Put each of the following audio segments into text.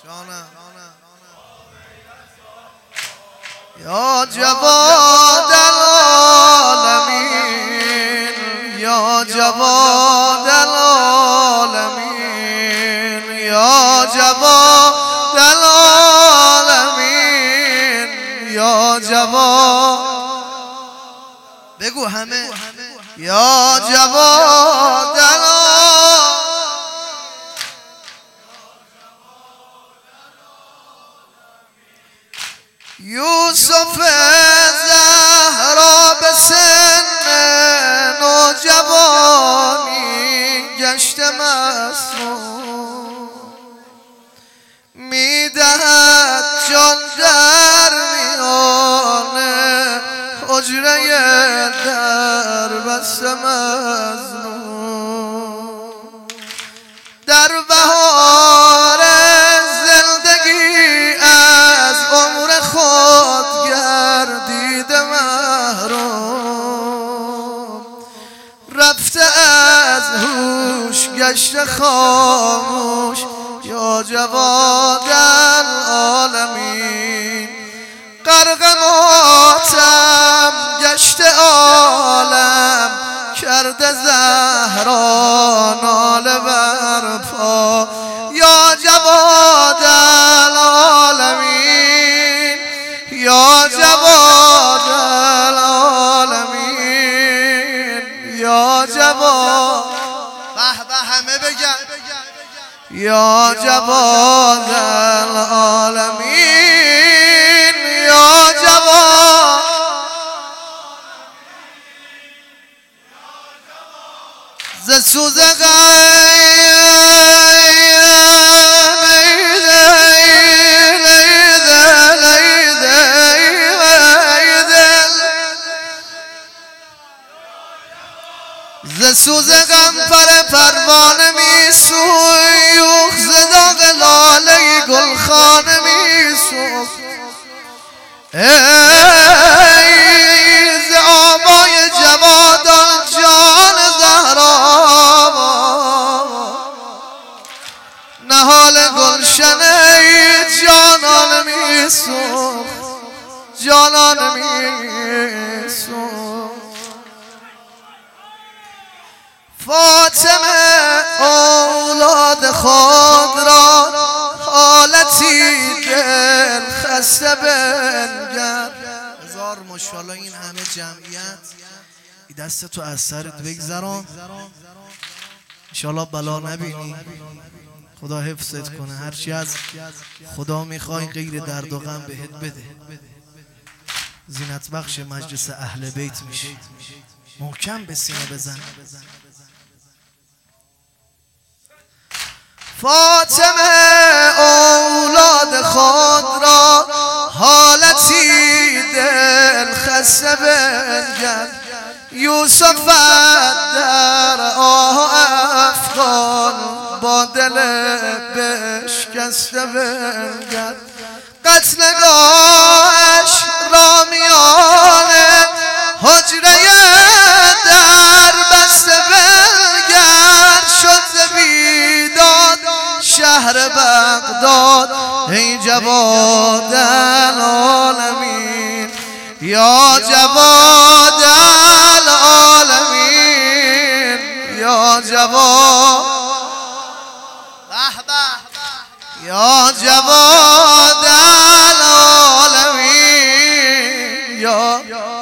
یا جواد العالمین یا جواد العالمین یا جواد العالمین یا جواد بگو همه یا جواد العالمین یوسف زهرا به سن نوجوانی گشته مسموم میدهد جان در میان حجره در بسته مظلوم در بهار زندگی از عمر خود گردیده محروم رفته از هوش گشته خاموش یا جواد العالمین غرق ماتم گشته عالم کرده زهرا ناله برپا یا جواد العالمین یا جواد العالمین یا جواد به همه بگن یا جواد العالمین یا جواد ز سوز سوز غم پر پروانه میسوخت ز داغ لاله گلخانه میسوخت ای ز آبای جوادان جان زهرا نهال گلشن جانان میسوخت جانان میسوخت فاطمه اولاد خود را حالتی دل خسته بنگر هزار ماشاءالله این همه جمعیت دست تو از سرت بگذران انشاءالله بلا نبینی خدا حفظت کنه هرچی از خدا میخوای غیر درد و غم بهت بده زینت بخش مجلس اهل بیت میشه محکم به سینه بزن فاطمه اولاد خود را حالتی دل خسته بنگر یوسف در آه افغان با دل بشکسته بنگر قتلگاهش را میانه حجره در بسته بنگر شد ز بیداد شهر بغداد ای جواد العالمین یا جواد العالمین یا جواد یا جواد العالمین یا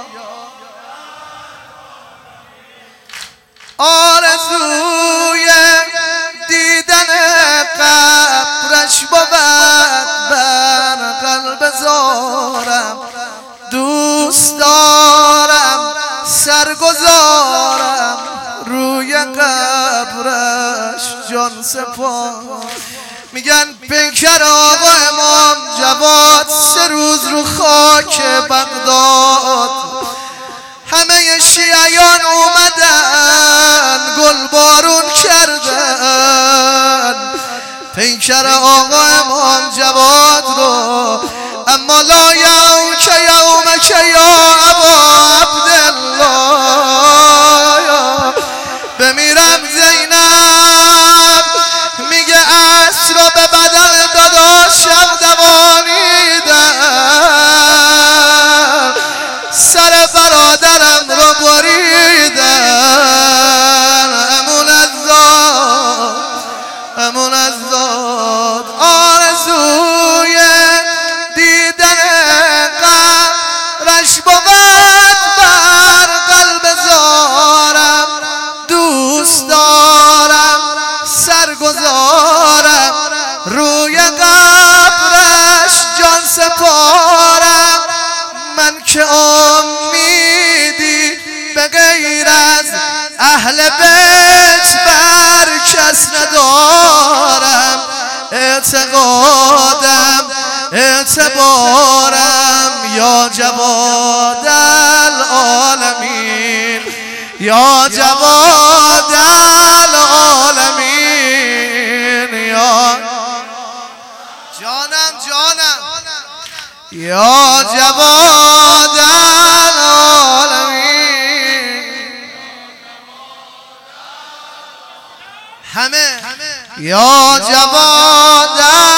آرزوی دیدن قبرش بود بر قلب زارم دوست دارم سرگذارم روی قبرش جان سپار میگن پیکر آقا امام جواد 3 روز رو خاک بغداد همه شیعیان اومدن گل بارون کردن پیکر آقا امام جواد رو اما لا یوم که یوم که یا ابا عبدالله بمیرم زینب میگه عصر رو به بدل داداش زاد آرزوی دیدن قبرش بود بر قلب زارم دوست دارم سرگذارم روی قبرش جان سپارم من که امیدی به غیر از اهل بیت بر کس ندارم اعتبارم یا جواد العالمین یا جواد العالمین یا جانم یا جواد العالمین همه یا جواد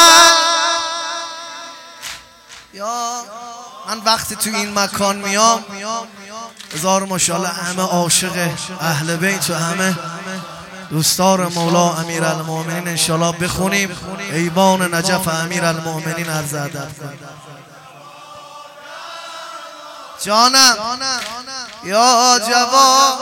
یا من وقتی تو این مکان میام هزار ماشاءالله همه عاشق اهل بیت و همه دوستار مولا امیرالمومنین انشالله بخونیم ایوان نجف امیرالمومنین عرض ادب جانم یا جواد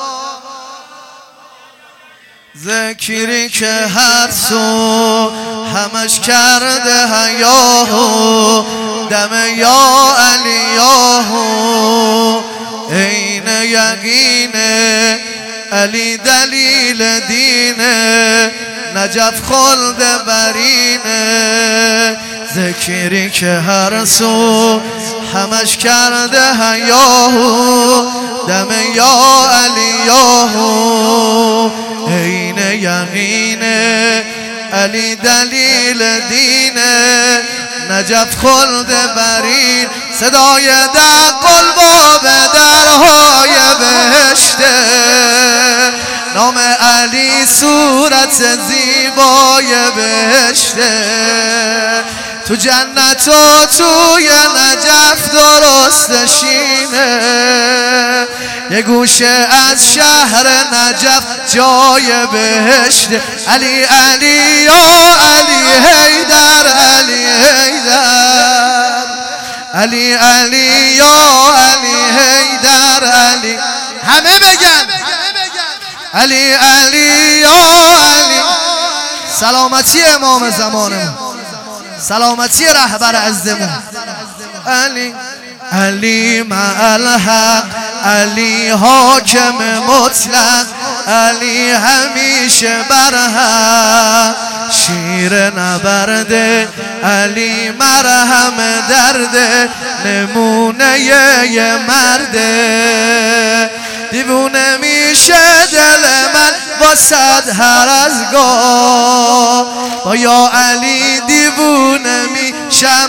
ذکری که هر سو همش کرده حیاهو دم یا علیاهو عین یقینه علی دلیل دینه نجف خلد برینه ذکری که هر سو همش کرده حیاهو دم یا علیاهو عین یقینه علی دلیل دینه نجف خلد برین صدای دق الباب درهای بهشته نام علی صورت زیبای بهشته تو جنت و توی نجف درست نشینه یه گوشه از شهر نجف جای بهشت علی علی یا علی حیدر علی حیدر علی علی یا علی حیدر علی همه بگن علی علی یا علی سلامتی امام زمانمون سلامتی رهبر عزمون علی علی مع الحق علی حاکم مطلق علی همیشه برحق شیر نبرده علی مرهم درده نمونه یه مرده دیوونه میشه دل من واسد هر از گاه با یا علی دیوونه میشم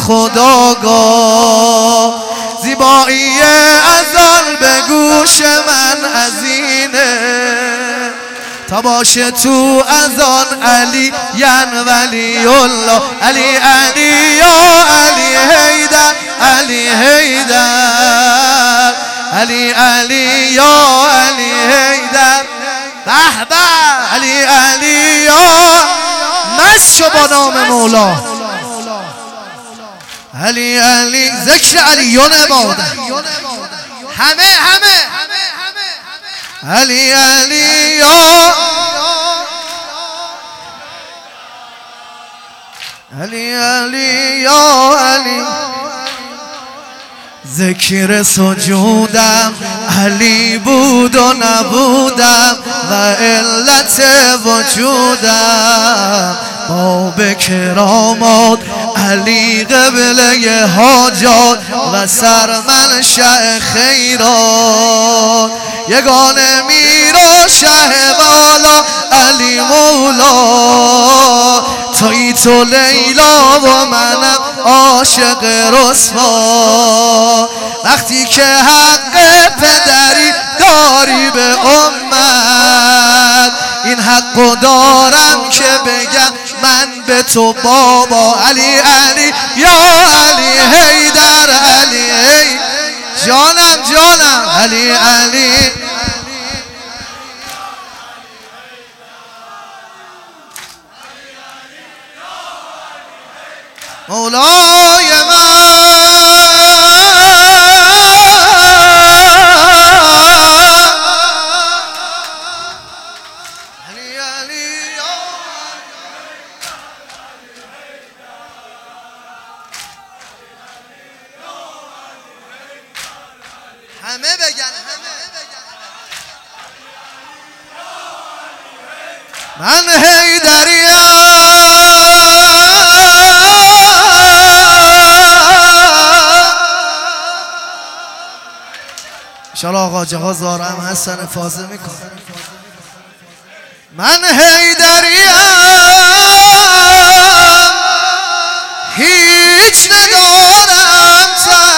ناخداگاه زیبایی ازال به گوش من ازینه تا باشه تو ازان علی ین ولی الله علی علی یا علی حیدر علی حیدر علی علی یا علی حیدر به به علی علی یا مست شو با نام مولا علی علی ذکر علیون عباده همه علی علی یا علی علی یا علی ذکر سجودم علی بود و نبودم و علت وجودم باب کرامات علی قبله حاجات و سرمنشأ خیرات یگانه میر و شه والا علی مولا تویی تو لیلا و منم عاشق رسوا وقتی که حق پدری داری به امت این حقو دارم که بگم من به تو بابا علی علی یا علی حیدر علی جانم علی علی مولای من همه بگن من حیدریم انشاءالله آقا جهاز هم حسن فاضل میکنه من حیدریم هیچ ندارم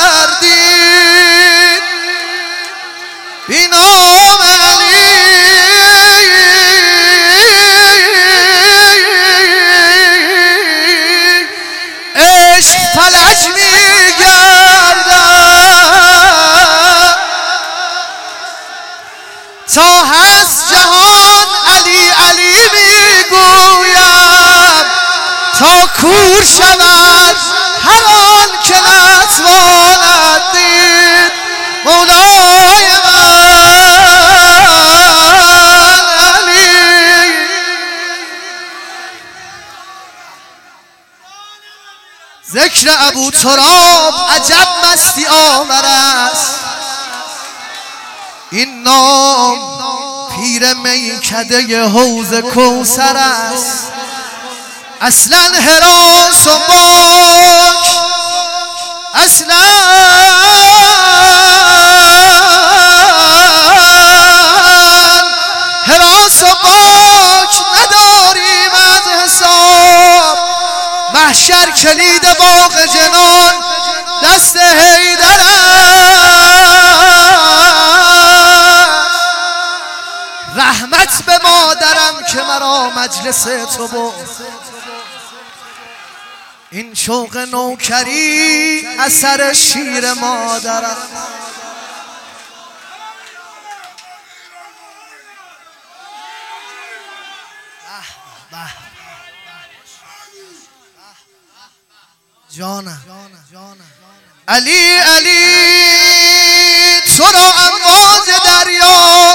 تردید بی نام علی عشق فلج میگردم تا هست جهان علی علی میگویم تا کور شود هر آن که نتواند دید مولای من علی ذکر ابو تراب عجب مستی آور است این نام پیر میکده حوض کوثر است اصلا هراس و باک اصلا هراس و باک نداریم از حساب محشر کلید باغ جنان دست حیدر رحمت به مادرم که مرا مجلس تو برد این شوق نوکری اثر شیر مادرم جانم علی علی تو را امواج دریا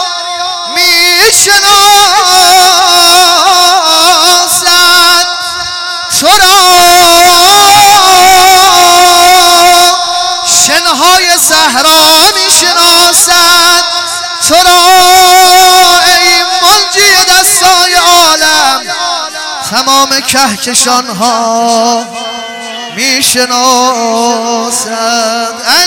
میشناسد تو را شنهای صحرا میشناسد تو را ای منجی دستای عالم تمام کهکشان ها میشناسد